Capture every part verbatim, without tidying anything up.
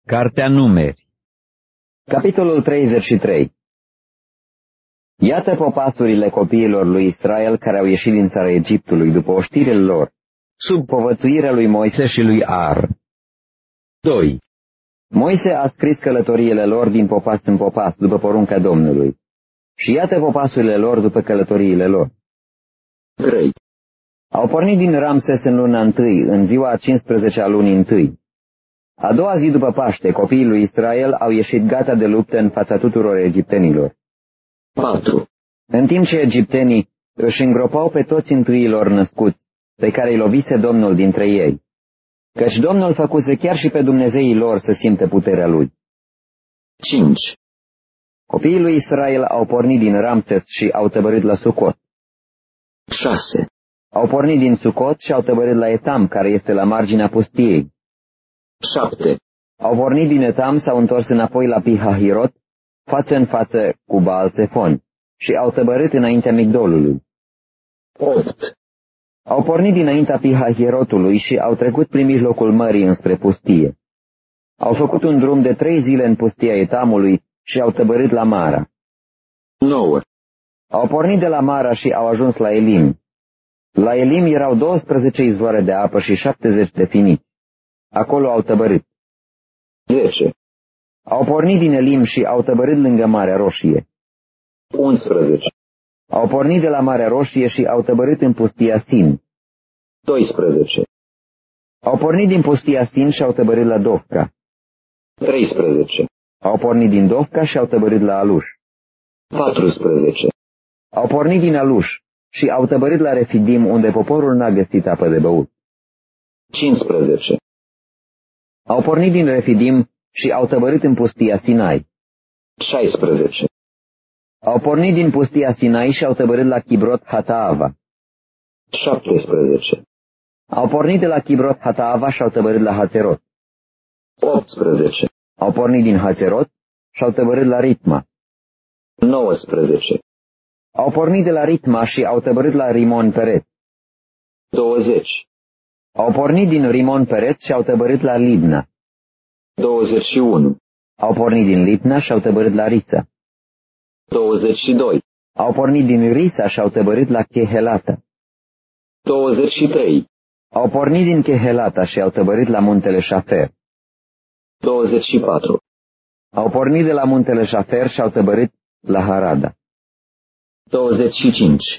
Cartea Numeri. Capitolul treizeci și trei. Iată popasurile copiilor lui Israel care au ieșit din țara Egiptului după oștirile lor, sub povățuirea lui Moise și lui Ar. doi. Moise a scris călătoriile lor din popas în popas după porunca Domnului. Și iată popasurile lor după călătoriile lor. trei. Au pornit din Ramses în luna întâi, în ziua a cincisprezecea a lunii întâi. A doua zi după Paște, copiii lui Israel au ieșit gata de luptă în fața tuturor egiptenilor. patru. În timp ce egiptenii își îngropau pe toți întâiilor născuți, pe care îi lovise Domnul dintre ei, căci Domnul făcuse chiar și pe Dumnezeii lor să simtă puterea lui. cinci. Copiii lui Israel au pornit din Ramses și au tăbărât la Sucot. șase. Au pornit din Sucot și au tăbărât la Etam, care este la marginea pustiei. șapte. Au pornit din Etam, s-au întors înapoi la Pihahirot, față în față cu Baal-Țefon, și au tăbărât înaintea Migdolului. opt. Au pornit dinaintea Pihahirotului și au trecut prin mijlocul mării înspre pustie. Au făcut un drum de trei zile în pustia Etamului și au tăbărât la Mara. nouă. Au pornit de la Mara și au ajuns la Elim. La Elim erau douăsprezece izvoare de apă și șaptezeci de finici. Acolo au tăbărât. zece. Au pornit din Elim și au tăbărât lângă Marea Roșie. unsprezece. Au pornit de la Marea Roșie și au tăbărât în pustia Sin. doisprezece. Au pornit din pustia Sin și au tăbărât la Dovca. treisprezece. Au pornit din Dovca și au tăbărât la Aluș. patrusprezece. Au pornit din Aluș și au tăbărât la Refidim, unde poporul n-a găsit apă de băut. cincisprezece. Au pornit din Refidim și au tăbărât în pustia Sinai. șaisprezece. Au pornit din pustia Sinai și au tăbărât la Kibrot Hataava. șaptesprezece. Au pornit de la Kibrot Hataava și au tăbărât la Hațerot. optsprezece. Au pornit din Hațerot și au tăbărât la Ritma. nouăsprezece. Au pornit de la Ritma și au tăbărât la Rimon Peret. douăzeci. Au pornit din Rimon Peret și au tăbărât la Libna. douăzeci și unu. Au pornit din Libna și au tăbărât la Risa. douăzeci și doi. Au pornit din Risa și au tăbărât la Chehelata. douăzeci și trei. Au pornit din Chehelata și au tăbărât la muntele Șafer. douăzeci și patru. Au pornit de la muntele Șafer și au tăbărât la Harada. douăzeci și cinci.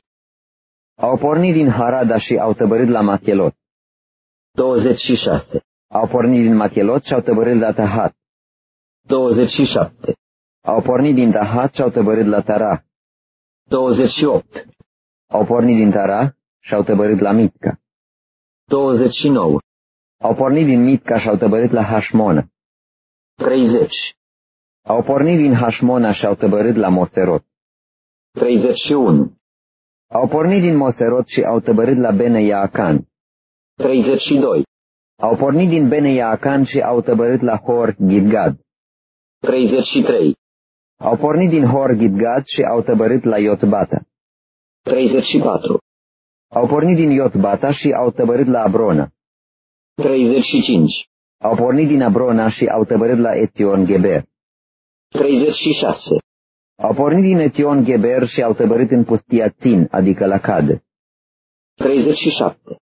Au pornit din Harada și au tăbărât la Machelot. douăzeci și șase. Au pornit din Machelot și au tăbărât la Tahat. douăzeci și șapte. Au pornit din Tahat și au tăbărât la Tara. douăzeci și opt. Au pornit din Tara și au tăbărât la Mitca. douăzeci și nouă. Au pornit din Mitca și au tăbărât la Hașmona. treizeci. Au pornit din Hașmona și au tăbărât la Moserot. treizeci și unu. Au pornit din Moserot și au tăbărât la Bene Yaacan. treizeci și doi. Au pornit din Bene Yaacan și au tăbărât la Hor Gidgad. treizeci și trei. Au pornit din Hor Gidgad și au tăbărât la Iotbata. treizeci și patru. Au pornit din Iotbata și au tăbărât la Abrona. treizeci și cinci. Au pornit din Abrona și au tăbărât la Etion Geber. treizeci și șase. Au pornit din Etion Geber și au tăbărât în pustia Țin, adică la Cade. treizeci și șapte.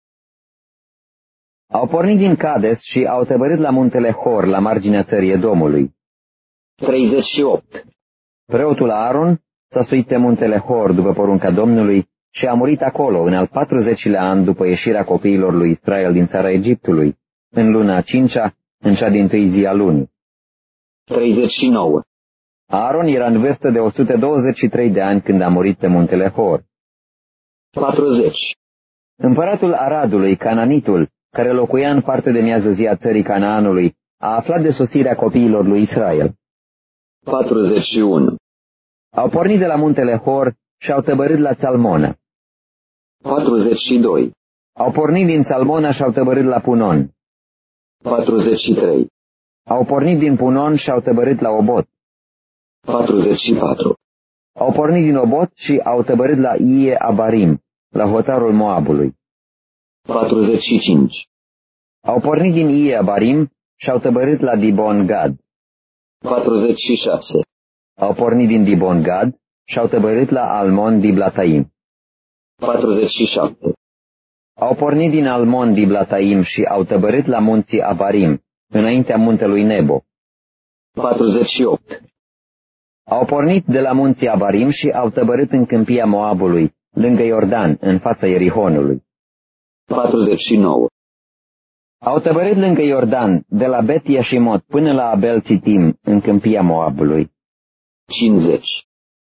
Au pornit din Cades și au tăbărât la muntele Hor, la marginea țării Edomului. treizeci și opt. Preotul Aaron s-a suit pe muntele Hor după porunca Domnului și a murit acolo în al patruzecilea an după ieșirea copiilor lui Israel din țara Egiptului, în luna a cincea, în cea dintâi zi a lunii. treizeci și nouă. Aaron era în vârstă de o sută douăzeci și trei de ani când a murit pe muntele Hor. patruzeci. Împăratul Aradului, Cananitul, care locuia în parte de miază zi a țării Canaanului, a aflat de sosirea copiilor lui Israel. patruzeci și unu. Au pornit de la muntele Hor și au tăbărât la Țalmona. patruzeci și doi. Au pornit din Țalmona și au tăbărât la Punon. patruzeci și trei. Au pornit din Punon și au tăbărât la Obot. patruzeci și patru. Au pornit din Obot și au tăbărât la Ie Abarim, la hotarul Moabului. patruzeci și cinci. Au pornit din Ie Abarim și-au tăbărât la Dibon Gad. patruzeci și șase. Au pornit din Dibon Gad și-au tăbărât la Almon Diblataim. patruzeci și șapte. Au pornit din Almon Diblataim și au tăbărât la munții Abarim, înaintea muntelui Nebo. patruzeci și opt. Au pornit de la munții Abarim și au tăbărât în câmpia Moabului, lângă Iordan, în fața Ierihonului. patruzeci și nouă. Au tăbărât lângă Iordan, de la Bet Yeșimot până la Abel Țitim, în câmpia Moabului. cincizeci.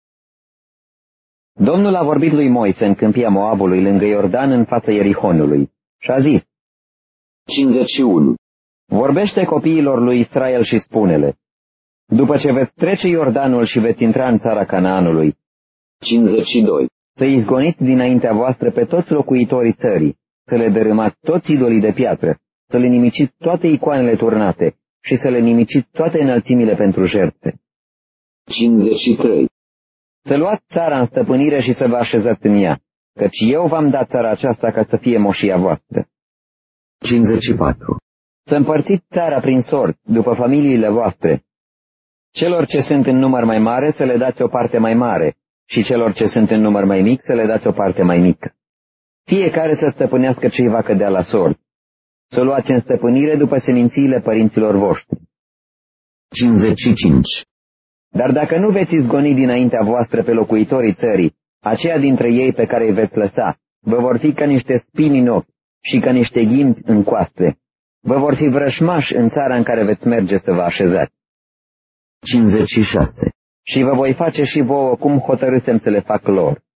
Domnul a vorbit lui Moise în câmpia Moabului, lângă Iordan, în fața Ierihonului, și a zis: cincizeci și unu. Vorbește copiilor lui Israel și spune-le: după ce veți trece Iordanul și veți intra în țara Canaanului, cincizeci și doi. să izgoniți dinaintea voastră pe toți locuitorii țării, să le dărâmați toți idolii de piatră, să le nimiciți toate icoanele turnate și să le nimiciți toate înălțimile pentru jertfe. cincizeci și trei. Să luați țara în stăpânire și să vă așezați în ea, căci eu v-am dat țara aceasta ca să fie moșia voastră. cincizeci și patru. Să împărțiți țara prin sort, după familiile voastre. Celor ce sunt în număr mai mare să le dați o parte mai mare și celor ce sunt în număr mai mic să le dați o parte mai mică. Fiecare să stăpânească ce-i va cădea la sort. Să luați în stăpânire după semințiile părinților voștri. cincizeci și cinci. Dar dacă nu veți izgoni dinaintea voastră pe locuitorii țării, aceia dintre ei pe care îi veți lăsa, vă vor fi ca niște spini în ochi și ca niște ghimbi în coaste. Vă vor fi vrășmași în țara în care veți merge să vă așezați. cincizeci și șase. Și vă voi face și vouă cum hotărâsem să le fac lor.